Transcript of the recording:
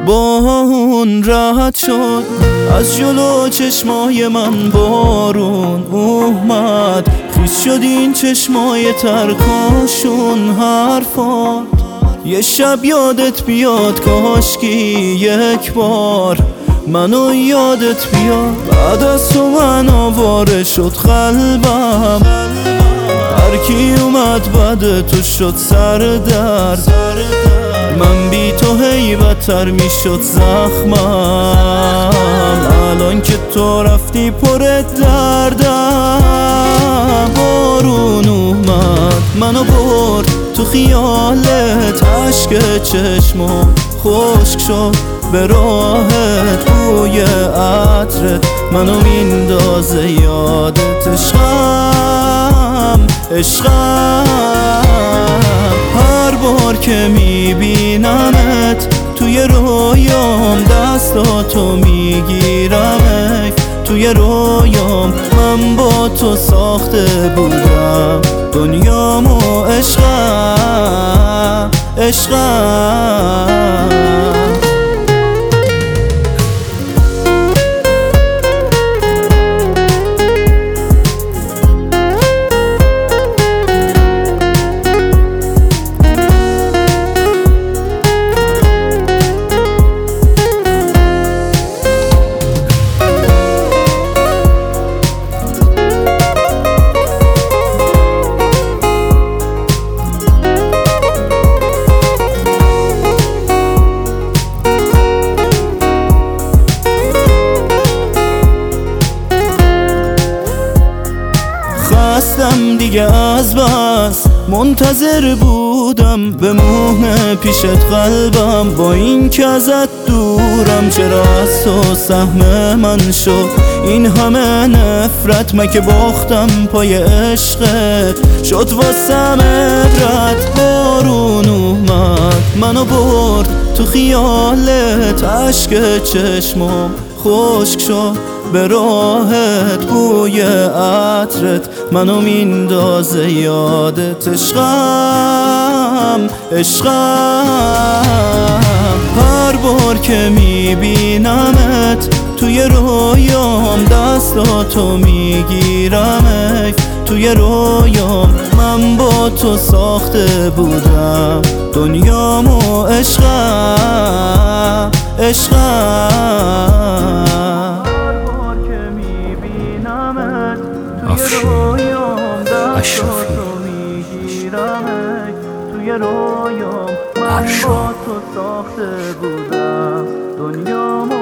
با اون راحت شد. از جلو چشمای من بارون اومد، خیس شد این چشمای ترکاشون حرفات. یه شب یادت بیاد کاشکی یک بار منو یادت بیاد. بعد از تو من آواره شد قلبم، هر کی اومد بعد تو شد سردرد. من بی تو هی بدتر می شد زخمم، الان که تو رفتی پر دردم. بارون اومد منو برد تو خیالت، عشق چشمم خشک شد به راحت. بوی عطرت منو میندازه یادت. عشقم هر بار که میبینمت توی رویام، دستاتو میگیرمت توی رویام. من با تو ساخته بودم دنیامو. عشقم خستم دیگه از بس، منتظر بودم بمونه پیشت قلبم. با این که ازت دورم چرا از تو سهم من شد این همه نفرت؟ من که باختم پای عشقت شد واسم عبرت. بارون اومد منو برد تو خیالت، عشق چشمم خشک شد به راحت. بوی عطرت منو میندازه یادت. عشقم هر بار که میبینمت توی رویام، دستاتو میگیرمت توی رویام. من با تو ساخته بودم دنیامو. عشقم اشرافی توی رویام. من با تو ساخته بودم دنیامو.